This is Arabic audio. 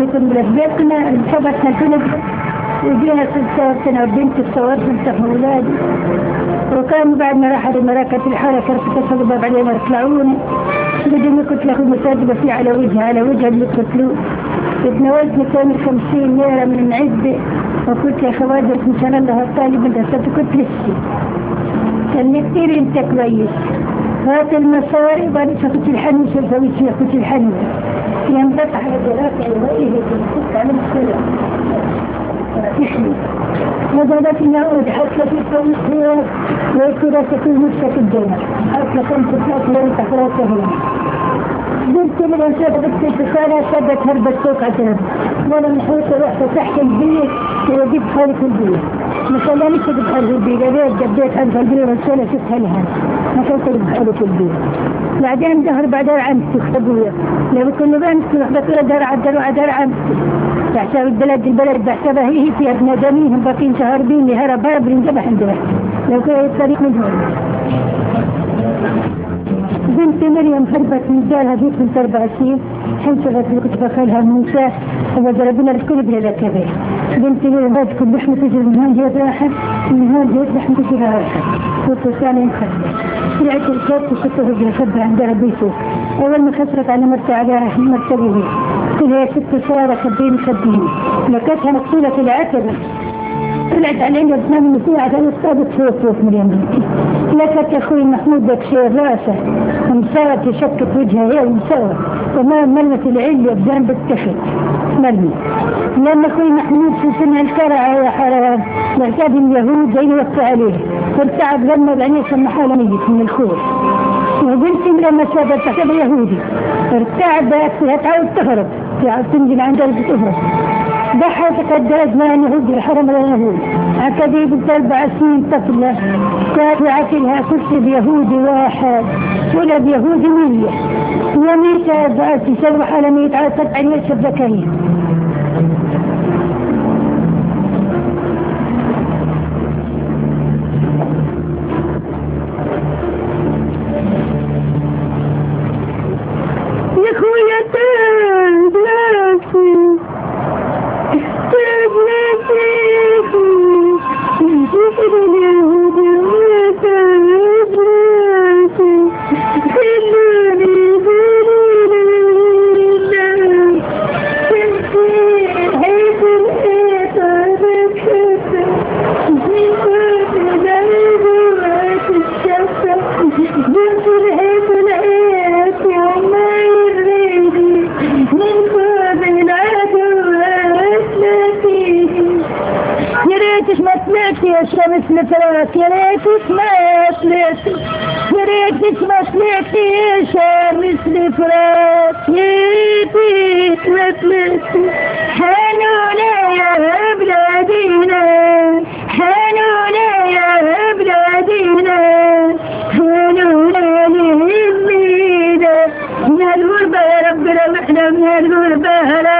يكون بلسبيتنا انتبتنا الفيلم وجينا 6 سنة وبنت الصوت بنت أولادي. وكان بعد ما راحت المراكز الحركة رفضت الباب علينا يطلعوني بدون كنت لاخذ مساعدة فيه على وجهها اللي قتلوه. اتناولت 250 ليرة من عدة وقلت يا خوادر إن شاء الله الطالب انت كنت لسه كان كثير انت كويس هات المصاري وانا كنت الحنوس الفويس يا كنت الحنوس ينبط على دراسة الوئيه كنت على السلام يحلي وضعت الله أود حتى في الصوت ويكون تكون نفسك الدنيا حتى كنت تلاقي لن تحراسه هنا قلت من أنشاء بكتب بسالة شبت هرب السوق عشان وانا من حوثة رحت تحت البيت وجيب خالف البيت مثلا مش تجيب خالف البيت قريت جبيت خالف البيت والسنة شفتها لها ما كنت تجيب خالف البيت بعدين ظهر بعدين عمتي أبويا لو كل بنتي وحدة دار عمتي بحساب البلد بحسابها هي فيها ابن دميهم باقين شهربين اللي هرب بنجبح عندها لو كان الطريق من هون. بنت مريم هربت من جالها بيت من 24 حين شغلت كنت بخالها موسى وضربنا الكل بلا كبير. بنت مريم هذا كل لحمة تجري من هون جهة راحة من هون جهة لحمة تجري راحة وتصاني مخدر طلعت الكات وكنت رجل خبر عندها بيته أول ما خسرت على مرتبه قلت لها يا ست سارة خبيني لكتها مقصولة في العتبة طلعت علينا بنام المسيح عشان استاذت فوق من يمين لكت أخوي محمود بكشير راسه ومساوت يشكت وجهها هي ومساوت تمام ملمة العلية بجانب التخت ملمة لما أخوي محمود في سنة الكرع يا حرام لعتاب اليهود زي وقت عليه فارتعب لما بعينيه سمحها ميت من الخوف وقلت لما شافت تحسب يهودي ارتعب تعود تهرب تنزل عند درجة تهرب ضحت قدرت ما يهودي الحرم اليهود عكدي بنت 4 سنين طفلة كانت عكلها كرسي بيهودي واحد ولا بيهودي 100 وميتة بقى تسوح على 100 على 7 يوسف زكريا يا خويا يا شمس لفراك يا ريتك ما طلعتي يا ريتك ما طلعتي يا شمس لفراك يا ريتك ما طلعتي حنونا يا بلادينا حنونا يا بلادينا حنونا للمينا من الغربة يا رب ربحنا من الغربة